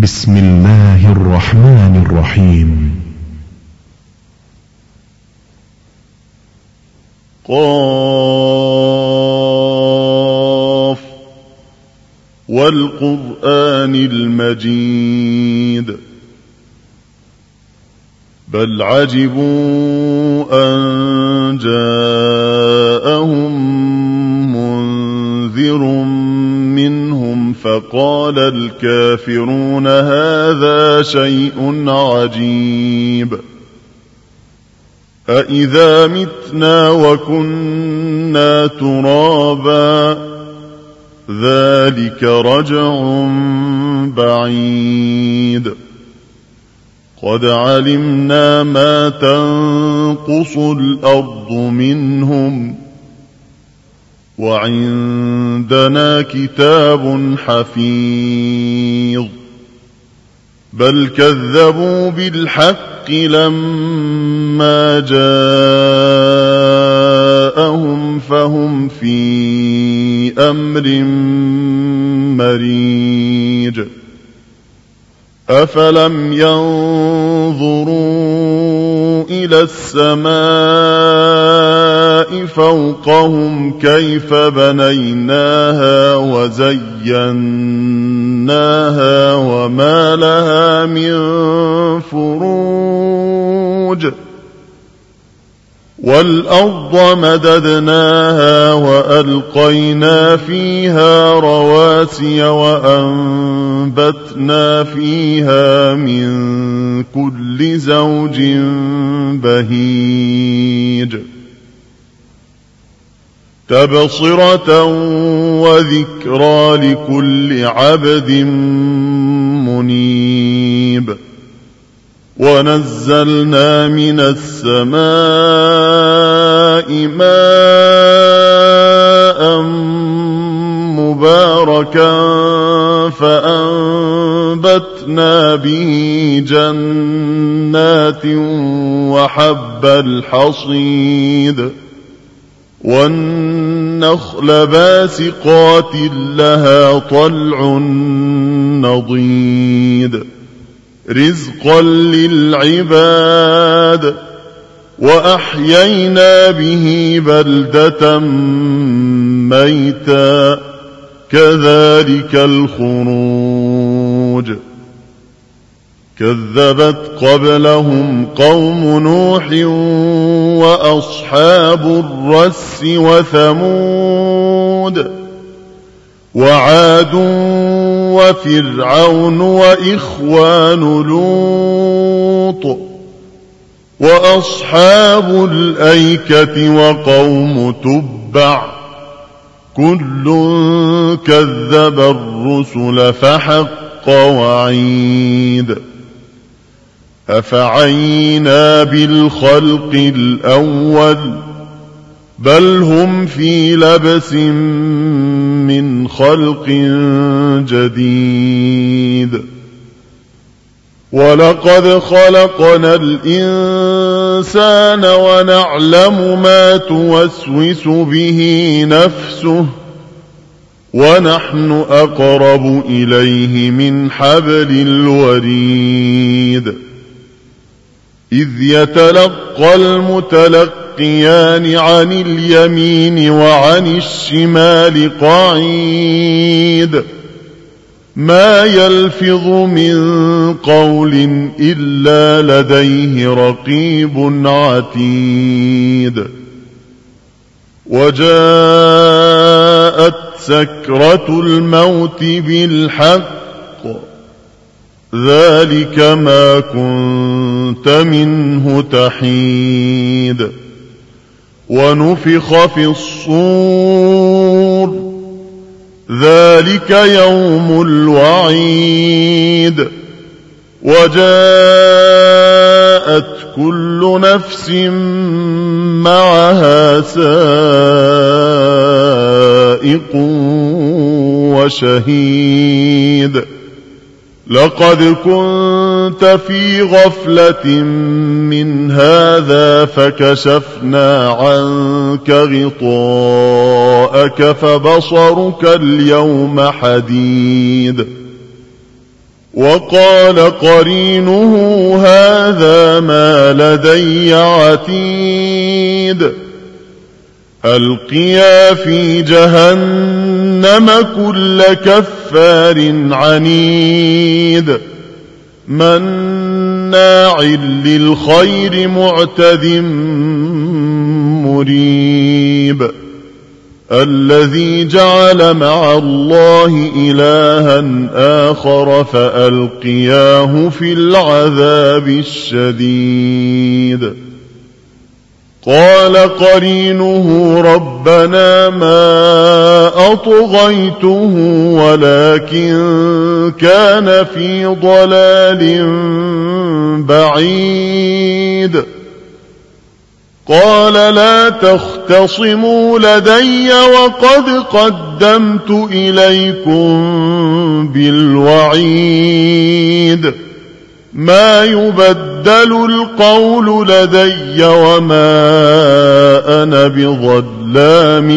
بسم الله الرحمن الرحيم. قاف والقرآن المجيد بل عجبوا أن جاءهم منذر منهم فقال الكافرون هذا شيء عجيب أإذا متنا وكنا ترابا ذلك رجع بعيد قد علمنا ما تنقص الأرض منهم وعندنا كتاب حفيظ بل كذبوا بالحق لما جاءهم فهم في أمر مريج أفلم ينظروا إلى السماء فوقهم كيف بنيناها وزيناها وما لها من فروج والأرض مددناها وألقينا فيها رواسي وأنبتنا فيها من كل زوج بهيج تبصرة وذكرى لكل عبد منيب ونزلنا من السماء ماء مباركا فأنبتنا به جنات وحب الحصيد والنخل باسقات لها طلع نضيد رزقا للعباد وأحيينا به بلدة ميتا كذلك الخروج كذبت قبلهم قوم نوح وأصحاب الرس وثمود وعاد وفرعون وإخوان لوط وأصحاب الأيكة وقوم تبع كل كذب الرسل فحق وعيد أفعينا بالخلق الأول بل هم في لبس من خلق جديد ولقد خلقنا الإنسان ونعلم ما توسوس به نفسه ونحن أقرب إليه من حبل الوريد إذ يتلقى المتلقيان عن اليمين وعن الشمال قعيد ما يلفظ من قول إلا لديه رقيب عتيد وجاءت سكرة الموت بالحق ذلك ما كنت منه تحيد ونفخ في الصور ذلك يوم الوعيد وجاءت كل نفس معها سائق وشهيد لقد كنت في غفلة من هذا فكشفنا عنك غطاءك فبصرك اليوم حديد وقال قرينه هذا ما لدي عتيد ألقيا في جهنم كل كفار عنيد مناع للخير معتد مريب الذي جعل مع الله إلها آخر فألقياه في العذاب الشديد قال قرينه ربنا ما أطغيته ولكن كان في ضلال بعيد قال لا تختصموا لدي وقد قدمت إليكم بالوعيد ما يبدل القول لدي وما أنا بظلام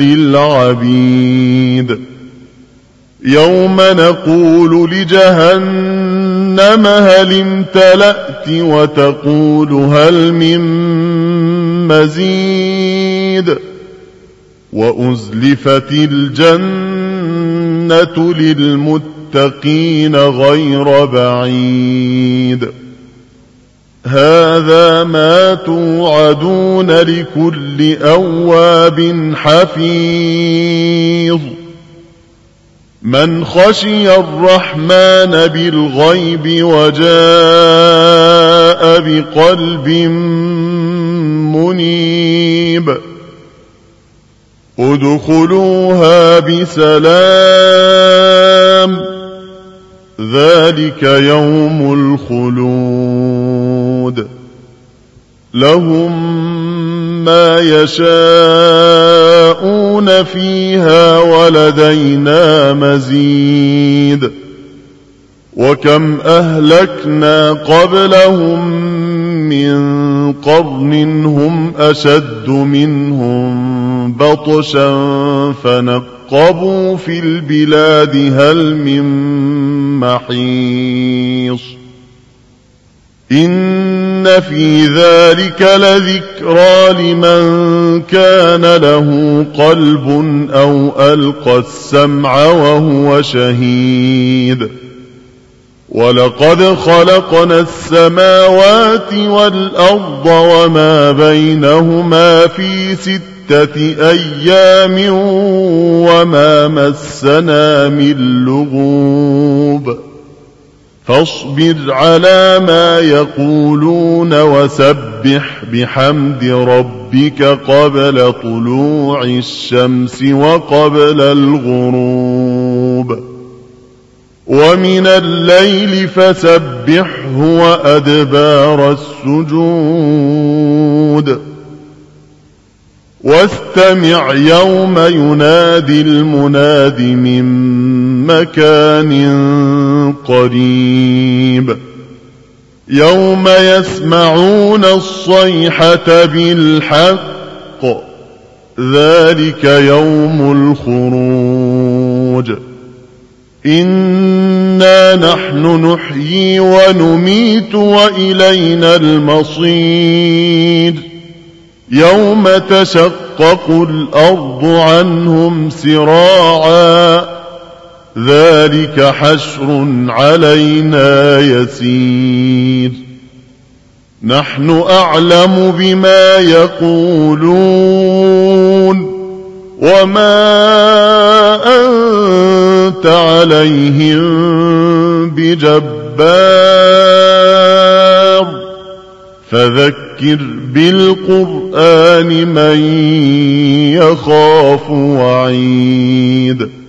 للعبيد يوم نقول لجهنم هل امتلأت وتقول هل من مزيد وأزلفت الجنة للمتقين غير بعيد هذا ما توعدون لكل أواب حفيظ من خشي الرحمن بالغيب وجاء بقلب منيب ادخلوها بسلام ذلك يوم الخلود لهم ما يشاءون فيها ولدينا مزيد وكم أهلكنا قبلهم من قرن هم أشد منهم بطشا فنقبوا في البلاد هل من محيص إن في ذلك لذكرى لمن كان له قلب أو ألقى السمع وهو شهيد ولقد خلقنا السماوات والأرض وما بينهما في 6 أيام وما مسنا من لغوب فاصبر على ما يقولون وسبح بحمد ربك قبل طلوع الشمس وقبل الغروب ومن الليل فسبحه وأدبار السجود واستمع يوم ينادي المناد من مكان قريب يوم يسمعون الصيحة بالحق ذلك يوم الخروج إنا نحن نحيي ونميت وإلينا المصير يوم تشقق الأرض عنهم سراعا ذلك حشر علينا يسير نحن أعلم بما يقولون وما أنت عليهم بجبار فذكر بالقرآن من يخاف وعيد